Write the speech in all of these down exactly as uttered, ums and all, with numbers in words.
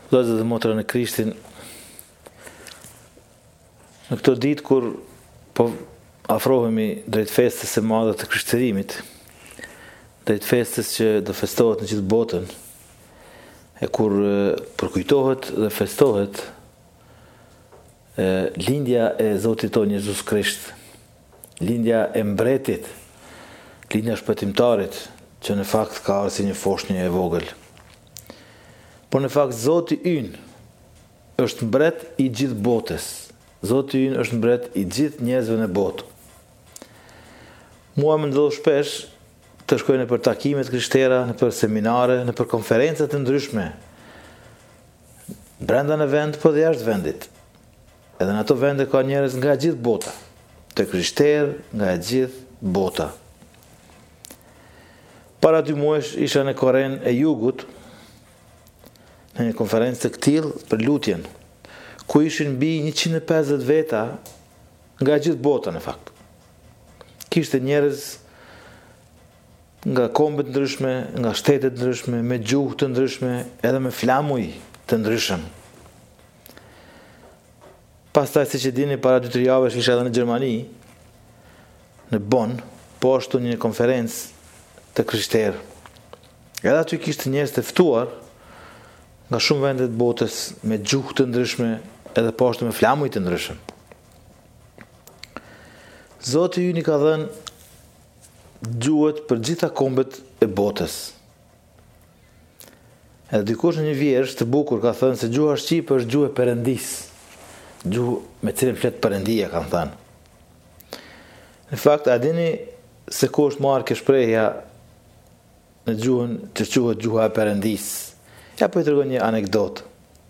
Vëllezër dhe motra në Krishtin, në këto ditë kur po afrohemi drejt festës së madhe të Krishtlërimit, drejt festës që do festohet në gjithë botën, e kur përkujtohet dhe festohet e, lindja e Zotit tonë Jezus Krisht, lindja e mbretit, lindja shpëtimtarit, që në fakt ka ardhur si një foshnjë e vogël. Por në fakt Zoti ynë është mbret i gjithë botës. Zoti ynë është mbret i gjithë njerëzve në botë. Mua më ndodh shpesh të shkoj në për takimet krishtera, në për seminare, në për konferencat të ndryshme, brenda në vend, po dhe jashtë vendit. Edhe në ato vende ka njerëz nga gjithë bota, të krishterë nga gjithë bota. Para dy muajsh isha në Koren e Jugut, në një konferencë të këtillë për lutjen, ku ishin mbi njëqind e pesëdhjetë veta nga gjithë bota në fakt. Kishte njerëz nga kombe të ndryshme, nga shtete të ndryshme, me gjuhë të ndryshme, edhe me flamuj të ndryshëm. Pastaj, siç e dini, para dy tre javësh isha edhe në Gjermani, në Bonn, po ashtu një konferencë të krishterë. Edhe aty kishte njerëz të ftuar nga shumë vende të botës, me gjuhë të ndryshme, edhe po ashtu me flamuj të ndryshëm. Zoti ynë i ka dhënë gjuhët për gjitha kombet e botës. Edhe dikush në një vjersh të bukur ka thënë se gjuha shqipe është gjuhë e Perëndis, gjuhë me cilën flet Perëndia, kanë thënë. Në fakt, a dini se ku është marrë kjo shprehja në gjuhën që quhet gjuha e Perëndis? Ja po i tregoj një anekdotë.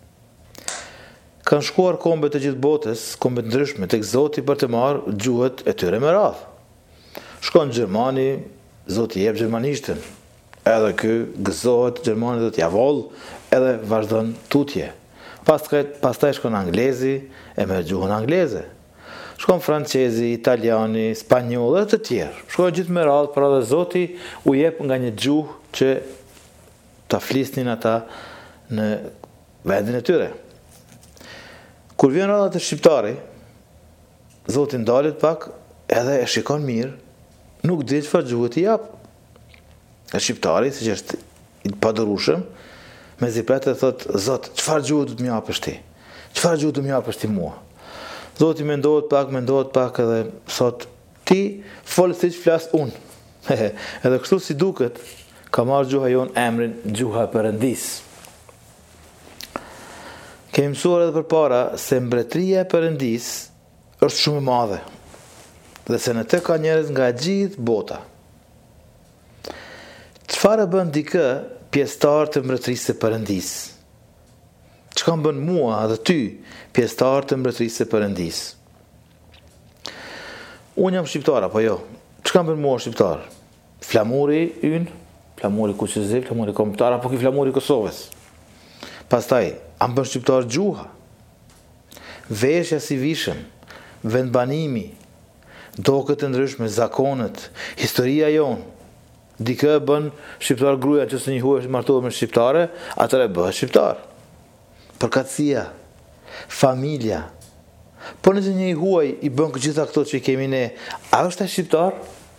Kanë shkuar kombe të gjithë botës, kombe të ndryshme, tek Zoti për të marrë gjuhët e tyre me radhë. Shkon në Gjermani, Zoti jep gjermanishten. Edhe ky gëzohet, Gjermani do t'ia voll, edhe vazhdon tutje. Pastaj pastaj shkon anglezi, e merr gjuhën angleze. Shkon francezi, italiani, spanjoll dhe të tjerë. Shkon gjithë me radhë, por edhe Zoti u jep nga një gjuhë që ta flisnin ata në vendin e tyre. Kur vjen rada të shqiptari, Zoti ndalet pak edhe e shikon mirë, nuk di çfarë gjuhë t'i jap. E shqiptari, siç është i padurueshëm, me zipret e thot: "Zot, çfarë gjuhë do të më japësh ti? Çfarë gjuhë do më japësh ti mua?" Zoti mendohet pak, mendohet pak edhe thot: "Ti fol siç flas unë." Edhe kështu si duket, ka marrë gjuha jonë emrin gjuha e Perëndis. Kemi mësuar edhe përpara se mbretëria e Perëndis është shumë e madhe dhe se në të ka njerëz nga gjithë bota. Çfarë bën dikë pjesëtar të mbretërisë së Perëndis? Çka më bën mua dhe ty pjesëtar të mbretërisë së Perëndis? Unë jam shqiptar apo jo? Çka më bën mua shqiptar? Flamuri ynë, flamuri kuqëziv, flamuri kombëtar, apo ki flamuri Kosovës? Pastaj, a më bën shqiptar gjuha? Veshja si vishëm, vendbanimi, dokët e ndryshme, zakonet, historia jonë. Dikë e bën shqiptar gruaja që së një huaj martohet me shqiptare, atëre bëhet shqiptar. Përkatësia, familja. Po nëse një huaj i bën gjitha këto që i kemi ne, a është ai shqiptar?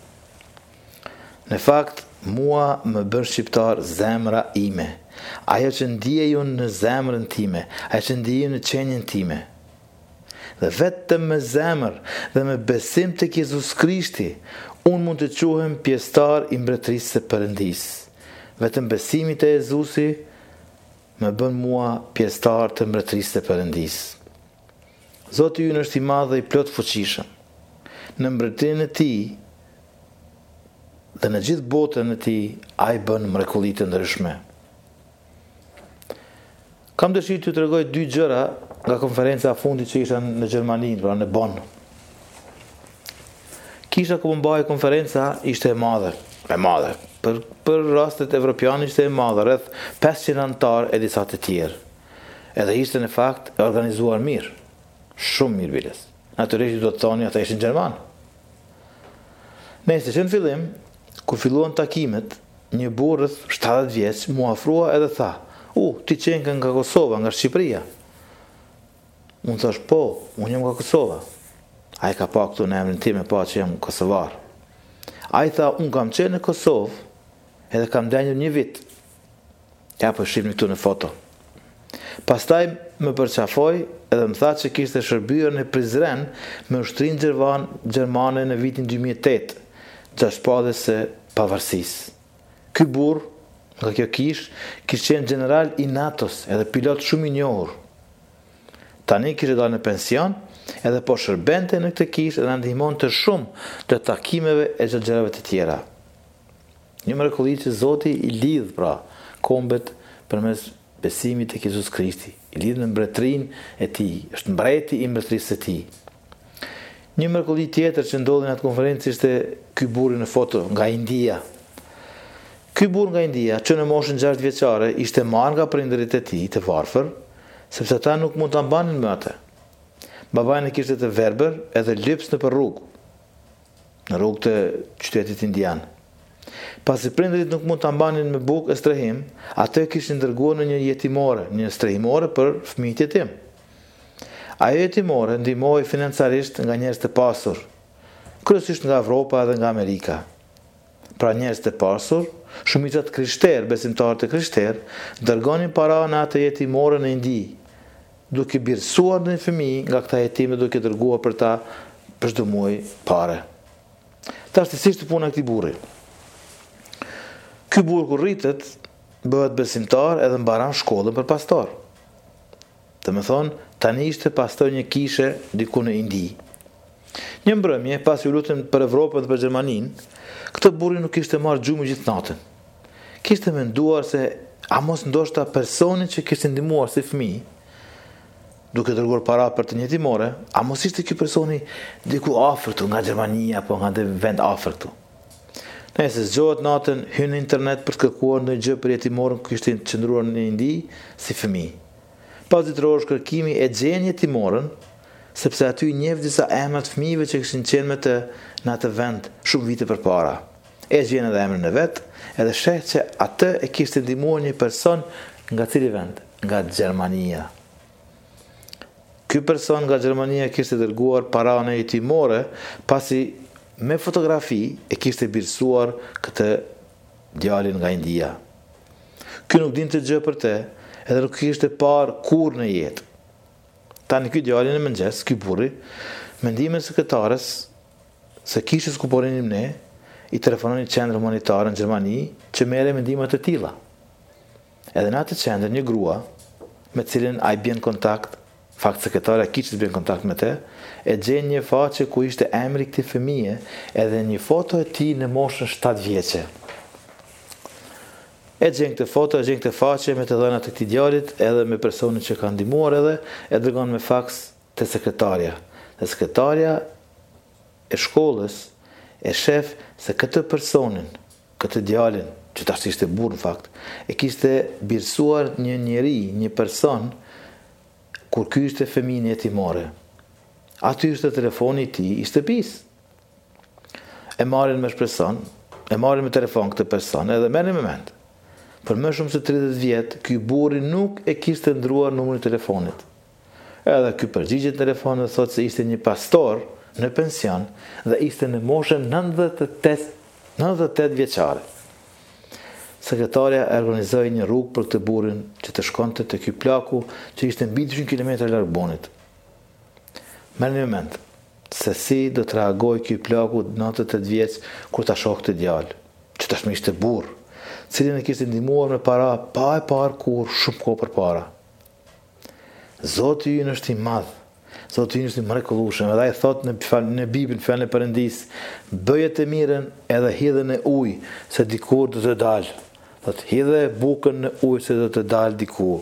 Në fakt, mua më bën shqiptar zemra ime. Ajo që ndiej unë në zemrën time, ajo që ndiej në qenjen time. Dhe vetëm me zemër dhe me besim tek Jezus Krishti, unë mund të quhem pjesëtar i mbretërisë së Perëndis. Vetëm besimi te Jezusi më bën mua pjesëtar të mbretërisë së Perëndis. Zoti ynë është i madh dhe i plot fuqishëm. Në mbretërinë e tij dhe në gjithë botën e tij, ai bën mrekulli të ndryshme. Kam dëshirë t'ju tregoj dy gjëra nga konferenca e fundit që isha në Gjermani, pra në Bonn. Kisha ku mbahej konferenca ishte e madhe, e madhe. Për për rastet evropiane ishte e madhe, rreth pesëqind anëtar e disa të tjerë. Edhe ishte në fakt e organizuar mirë, shumë mirë biles. Natyrisht do të thoni ata ishin gjerman. Nëse që në fillim, kur filluan takimet, një burrë rreth shtatëdhjetë vjeç mu afrua edhe tha: U, ti qenë nga Kosova, nga Shqipëria. Unë thash, po, unë jam nga Kosova. A i ka pa këtu në emrin tim e pa që jam Kosovar. A i tha, unë kam qenë në Kosovë, edhe kam denjur një vit. Ja, po shqipni këtu në foto. Pastaj më përqafoj edhe më tha që kishte shërbyer në Prizren me ushtrin gjermane në vitin dy mijë e tetë, gjashpadës së pavarësisë. Ky burr, nga kjo kish, kishte qenë general i NATO-s edhe pilot shumë i njohur. Tani kishte dalë në pension, edhe po shërbente në këtë kish dhe na ndihmonte shumë të takimeve e gjërat të tjera. Një mrekulli që Zoti i lidh pra kombet përmes besimit tek Jezus Krishti, i lidh në mbretërinë e tij, është mbreti i mbretërisë së tij. Një mrekulli tjetër që ndodhi në atë konferencë ishte ky burri në foto nga India. Ky burr nga India, që në moshën gjashtë vjeçare, ishte marrë nga prindërit e tij të varfër, sepse ata nuk mund ta mbanin më atë. Babai e kishte të verbër edhe lyps në për rrugë, në rrugë të qytetit indian. Pasi prindërit nuk mund ta mbanin me bukë e strehim, atë kishin dërguar në një jetimore, një strehimore për fëmijët e tim. Ajo jetimore ndihmoi financarisht nga njerëz të pasur, kryesisht nga Evropa dhe nga Amerika. Pra njerëz të pasur, shumica të krishterë, besimtarë të krishterë, dërgonin para në atë jetimore në Indi, duke birësuar në fëmijë nga këta jetime duke dërguar për ta për çdo muaj parë. Tash të ishte puna e këtij burri. Ky burr kur rritet, bëhet besimtar edhe mbaron shkollën për pastor. Dhe me thonë, tani ishte pastor një kishe diku në Indi. Një mbrëmje, pas u lutën për Evropën dhe për Gjermaninë, këtë burri nuk kishte marrë gjumë gjithë natën. Kishte menduar se a mos ndoshta personi që kishte ndihmuar si fëmijë, duke dërguar para për të një jetimore, a mos ishte ky personi diku afër këtu, nga Gjermania apo nga një vend afër këtu. Nëse zgjohet natën, hyn në internet për të kërkuar ndonjë gjë për jetimorën që ishte qëndruar në Indi si fëmijë. Pas ditërorësh kërkimi e gjen jetimorën, sepse aty i njeh disa emra të fëmijëve që kishin qenë me të në atë vend shumë vite përpara. E gjen edhe emrin e vet, edhe sheh që atë e kishte ndihmuar një person nga cili vend? Nga Gjermania. Ky person nga Gjermania kishte dërguar para në jetimore, pasi me fotografi e kishte birësuar këtë djalin nga India. Ky nuk dinte gjë për të, edhe nuk kishte parë kur në jetë. Tani ky djalin e mëngjes, ky burri, mendimin sekretares se kishës ku po rinim ne, i telefononi qendrën humanitare në Gjermani që merre mendime të tilla. Edhe në atë qendër një grua me cilën ai bën kontakt, fakt sekretarja kiçës bën kontakt me të, e gjen një faqe ku ishte emri i këtij fëmije edhe një foto e tij në moshën shtatë vjeçe. E gjen këtë foto, e gjen këtë faqe me të dhënat e këtij djalit edhe me personin që ka ndihmuar edhe e dërgon me faks te sekretarja. Dhe sekretarja e shkollës e shef se këtë personin, këtë djalin, që tash ishte burr në fakt, e kishte birësuar një njeri, një person kur ky ishte fëmijë jetimore. Aty ishte telefoni i tij i shtëpisë. E marrin me shpreson, e marrin me telefon këtë person, edhe merrni me mend. Për më shumë se tridhjetë vjet, ky burri nuk e kishte ndruar numrin e telefonit. Edhe ky përgjigjet në telefon dhe thotë se ishte një pastor në pension dhe ishte në moshën nëntëdhjetë e tetë, nëntëdhjetë e tetë vjeçare. Sekretarja e organizoi një rrugë për këtë burrin që të shkonte te ky plaku që ishte mbi dyqind kilometra larg Bonit. Merrni me mend se si do të reagoj ky plaku nëntëdhjetë e tetë vjeç kur ta shoh këtë djalë, që tashmë ishte burr, cilin e kishte ndihmuar me para pa e parë kur shumë kohë përpara. Zoti ynë është i madh. Zoti ynë është i mrekullueshëm. Edhe ai thot në në Biblën, fjalën e Perëndisë, bëje të mirën edhe hidhen e ujë, se dikur do të dalë. Thot hidhe bukën në ujë se do të dalë diku.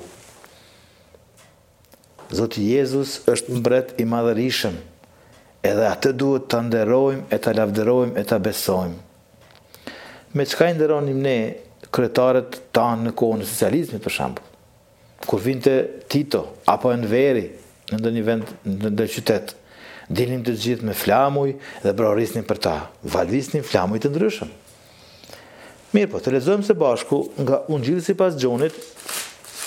Zoti Jezus është mbret i madhërisëm. Edhe atë duhet ta nderojmë e ta lavdërojmë e ta besojmë. Me çka i nderonim ne kryetarët tanë në kohën e socializmit për shembull? Kur vinte Tito apo Enveri në ndonjë vend në ndonjë qytet, dilnim të gjithë me flamuj dhe brorisnin për ta, valvisnin flamuj të ndryshëm. Mirë po, të lexojmë së bashku nga Ungjilli sipas Gjonit,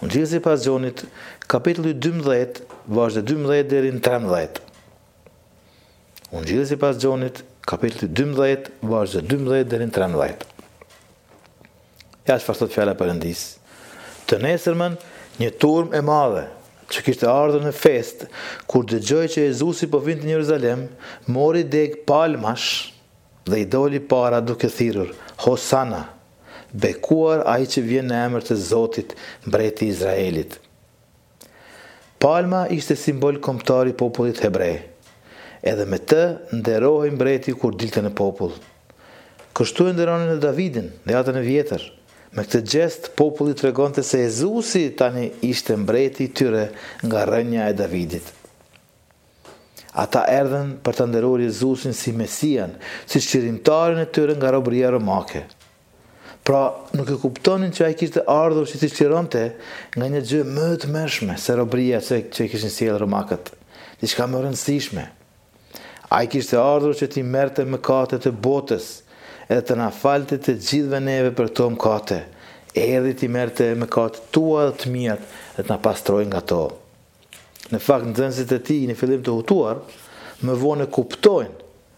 Ungjilli sipas Gjonit, kapitulli dymbëdhjetë, vargu dymbëdhjetë deri në tridhjetë. Ungjilli sipas Gjonit, kapitulli dymbëdhjetë, vargu dymbëdhjetë deri në tridhjetë. Ja çfarë thot fjala e Perëndis. Të nesërmën një turm e madhe që kishte ardhur në fest, kur dëgjoi që Jezusi po vinte në Jeruzalem, mori deg palmash dhe i doli para duke thirrur: Hosana, bekuar ai që vjen në emër të Zotit, mbreti i Izraelit. Palma ishte simbol kombëtar i popullit hebrej. Edhe me të nderohej mbreti kur dilte në popull. Kështu e nderonin edhe Davidin në Atën e Vjetër. Me këtë gjest, populli tregonte se Jezusi tani ishte mbreti i tyre nga rrënja e Davidit. Ata erdhen për të nderuar Jezusin si Mesian, si çlirimtarin e tyre nga robëria romake. Pra, nuk e kuptonin që ai kishte ardhur që t'i çlironte nga një gjë më e tmerrshme se robëria që, që kishin sjellë romakët, diçka më e rëndësishme. Ai kishte ardhur që t'i merrte mëkatet e botës, edhe të na falte të gjithëve neve për këto mëkate. Erdhi t'i merrte mëkatet tua dhe të miat dhe të na pastrojë nga to. Në fakt, nxënësit e tij në fillim të hutuar, më vonë kuptojnë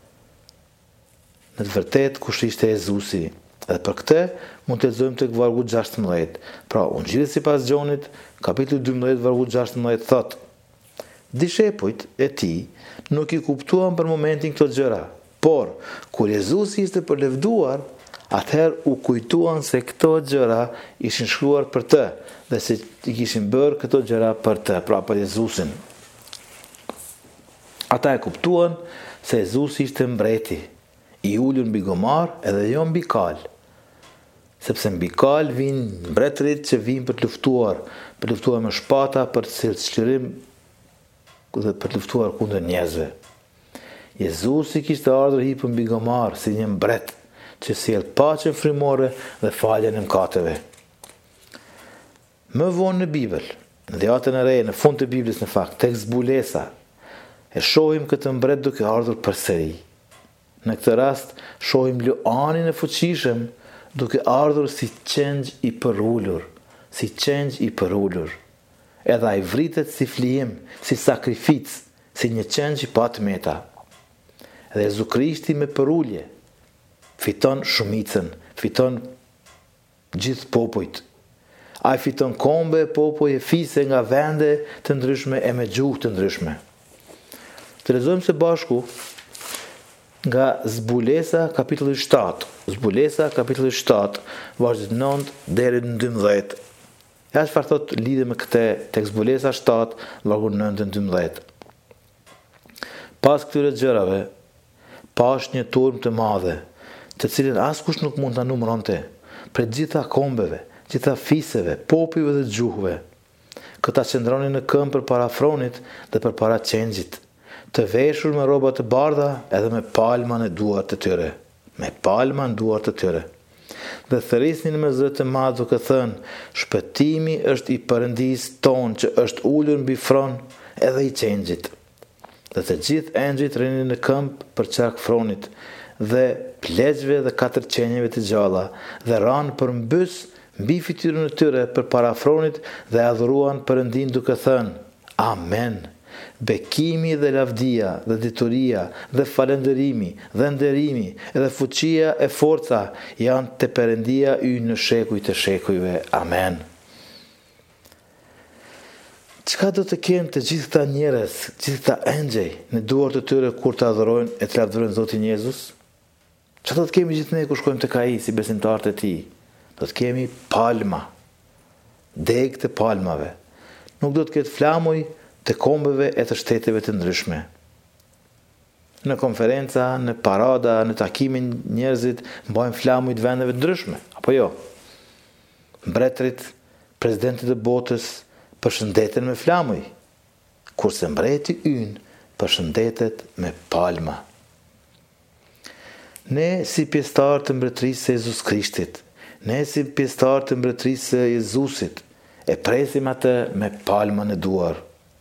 në të vërtetë kush ishte Jezusi. Edhe për këtë mund të lexojmë tek vargu gjashtëmbëdhjetë. Pra, Ungjilli sipas Gjonit, kapitulli dymbëdhjetë, vargu gjashtëmbëdhjetë thotë: Dishepujt e tij nuk i kuptuan për momentin këto gjëra, por kur Jezusi ishte për lëvduar, atëherë u kujtuan se këto gjëra ishin shkruar për të dhe se i kishin bërë këto gjëra për të, pra për Jezusin. Ata e kuptuan se Jezusi ishte mbreti, i ulur mbi gomar edhe jo mbi kal. Sepse mbi kal vinë mbretërit që vinë për të luftuar, për të luftuar me shpata, për të sjellë çlirim dhe për të luftuar kundër njerëzve. Jezusi kishte ardhur hipur mbi gomar si një mbret që sjell paqen frymore dhe faljen e mëkateve. Më vonë në Bibël, në Dhjetën e Re, në fund të Biblës në fakt, tek zbulesa, e shohim këtë mbret duke ardhur përsëri. Në këtë rast, shohim Luanin e fuqishëm duke ardhur si qengj i përullur, si qengj i përullur. Edhe ai vritet si flijim, si sakrific, si një qengj i patmeta. Dhe Jezu Krishti me përullje fiton shumicën, fiton gjithë popujt. Ai fiton kombe, popoj e fise nga vende të ndryshme e me gjuhë të ndryshme. Të lexojmë së bashku nga Zbulesa kapitulli shtatë. Zbulesa kapitulli shtatë, vargu nëntë deri në dymbëdhjetë. Ja çfarë thot lidhje me këtë tek Zbulesa shtatë, vargu nëntë deri në dymbëdhjetë. Pas këtyre gjërave, pash një turm të madhe, të cilën askush nuk mund ta numëronte, për gjitha kombeve, gjitha fiseve, popujve dhe gjuhëve. Këta qëndronin në këmbë përpara fronit dhe përpara qengjit, të veshur me rroba të bardha edhe me palma në duart të tyre, me palma në duart të tyre. Dhe thërisnin me zë të madh duke thënë: Shpëtimi është i Perëndis ton që është ulur mbi fron edhe i qengjit. Dhe të gjithë engjëjt rinin në këmbë për qark fronit dhe pleqve dhe katër qenjeve të gjalla dhe ranë për mbys mbi fytyrën e tyre përpara fronit dhe adhuruan Perëndin duke thënë: Amen. Bekimi dhe lavdia dhe dituria dhe falënderimi dhe nderimi dhe fuqia e forca janë te Perëndia ynë në shekujt e shekujve. Amen. Çka do të kenë të gjithë këta njerëz, gjithë këta engjëj në duart të tyre kur të adhurojnë e të lavdërojnë Zotin Jezus? Çka do të kemi gjithë ne kur shkojmë tek ai si besimtarët e tij? Do të kemi palma, deg të palmave. Nuk do të ketë flamuj të kombeve e të shteteve të ndryshme. Në konferenca, në parada, në takimin njerëzit mbajnë flamuj të vendeve të ndryshme, apo jo? Mbretërit, presidentit e botës përshëndeten me flamuj, kurse mbreti ynë përshëndetet me palma. Ne si pjesëtar të mbretërisë së Jezus Krishtit, ne si pjesëtar të mbretërisë së Jezusit, e presim atë me palma në duar.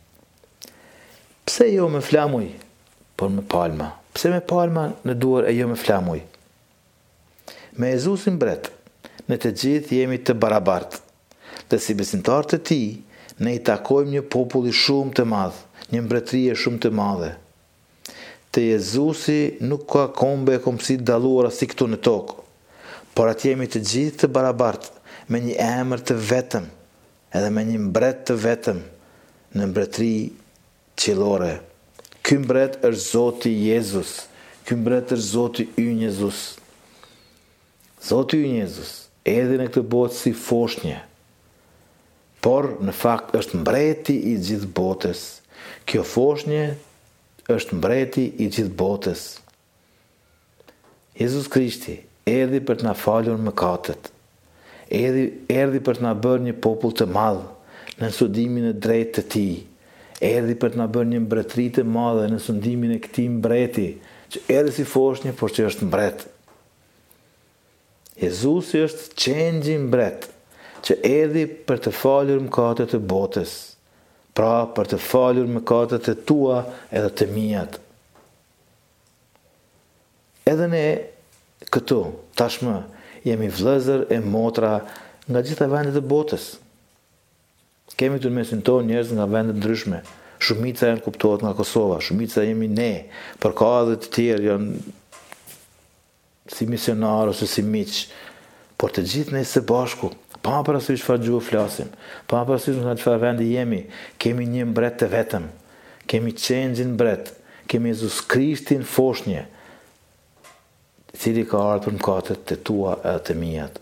Pse jo me flamuj, por me palma? Pse me palma në duar e jo me flamuj? Me Jezusin mbret, ne të gjithë jemi të barabartë. dhe si besimtar të Tij, ne i takojmë një populli shumë të madh, një mbretërie shumë të madhe. Te Jezusi nuk ka kombe e komësi dalluara si këtu në tokë, por atje jemi të gjithë të barabartë, me një emër të vetëm, edhe me një mbret të vetëm në mbretëri qiellore. Ky mbret është Zoti Jezus. Ky mbret është Zoti ynë Jezus. Zoti ynë Jezus erdhi në këtë botë si foshnjë, por në fakt është mbreti i gjithë botës. Kjo foshnjë është mbreti i gjithë botës. Jezus Krishti erdhi për të na falur mëkatet. Erdhi, erdhi për të na bërë një popull të madh në studimin e drejtë të Tij. Erdhi për të na bërë një mbretëri të madhe në sundimin e këtij mbreti, që erdhi si foshnjë, por që është mbret. Jezusi është qengji mbret, që erdhi për të falur mëkatet e botës, pra për të falur mëkatet e tua edhe të mijat. Edhe ne këtu, tashmë, jemi vëllezër e motra nga gjitha vendet e botës. Kemi të në mesin tonë njerëz nga vendet ndryshme. Shumica janë kuptohet nga Kosova, shumica jemi ne, por ka edhe të tjerë janë si misionar ose si miq, por të gjithë ne së bashku, pa parasysh çfarë gjuhë flasim, pa parasysh nga çfarë vendi jemi, kemi një mbret të vetëm, kemi qengjin mbret, kemi Jezus Krishtin foshnjë, i cili ka ardhur për mëkatet të tua edhe të mijat.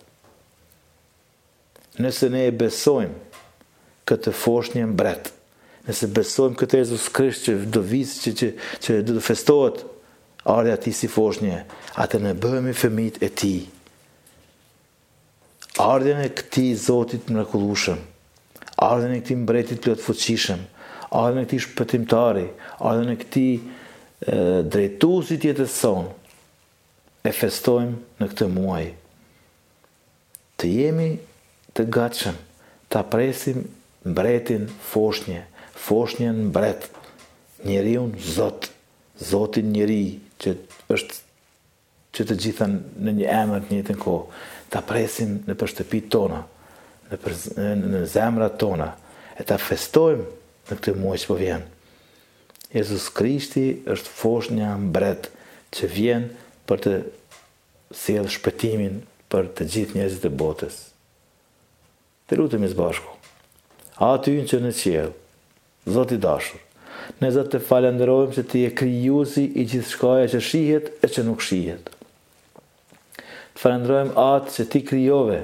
Nëse ne e besojmë këtë foshnjë mbret, nëse besojmë këtë Jezus Krisht që do visi, që, që, që do të festohet ardha e Tij si foshnjë, atë ne bëhemi fëmijët e Tij. Ardhen e këtij Zotit mrekullueshëm, ardhen e këtij mbretit plot fuqishëm, ardhen e këtij shpëtimtari, ardhen e këtij drejtuesi të jetës sonë, e festojmë në këtë muaj. Të jemi të gatshëm, ta presim mbretin foshnjë, foshnjën mbret, njeriun Zot, Zotin njeri, që është që të gjitha në një emër të njëjtën kohë, ta presim në për shtëpitë tona, në, për, në zemrat tona, e ta festojmë në këtë muaj që po vjen. Jezus Krishti është foshnja mbret që vjen për të sjellë shpëtimin për të gjithë njerëzit e botës. Të lutemi së bashku. Aty që në qiell, Zoti i dashur, ne Zot të falenderojmë se Ti je krijuesi i gjithçkaja që shihet e që nuk shihet. Të falenderojmë atë që Ti krijove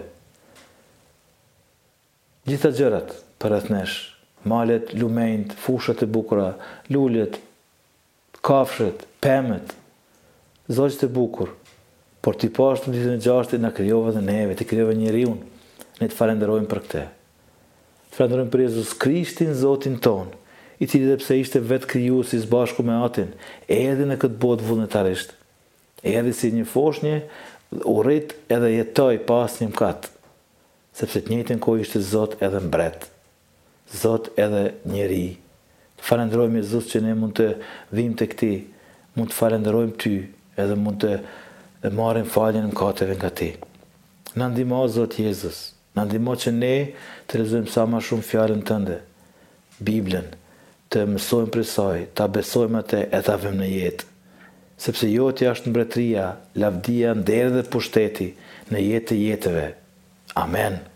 gjitha gjërat përreth nesh, malet, lumenjt, fushat e bukura, lulet, kafshët, pemët, zogjt e bukur, por Ti pashtu në ditën e gjashtë na krijove dhe neve, Ti krijove njeriun. Ne të falenderojmë për këtë. Të falenderojmë për Jezus Krishtin, Zotin ton, i cili dhe pse ishte vetë krijuesi së bashku me Atin, erdhi në këtë botë vullnetarisht. Erdhi si një foshnjë, u rrit edhe jetoi pas një mëkat, sepse të njëjtën kohë ishte Zot edhe mbret, Zot edhe njeri. Të falenderojmë Jezus që ne mund të vim të këti, mund të falenderojmë Ty, edhe mund të dhe marrim faljen në mëkateve nga Ti. Na ndihmo Zot Jezus, na ndihmo që ne të lexojmë sa më shumë fjalën Tënde, Biblën, të mësojmë prej saj, ta besojmë atë e ta vëmë në jetë. Sepse Jotja është mbretëria, lavdia, nderi dhe pushteti në jetë të jetëve. Amen.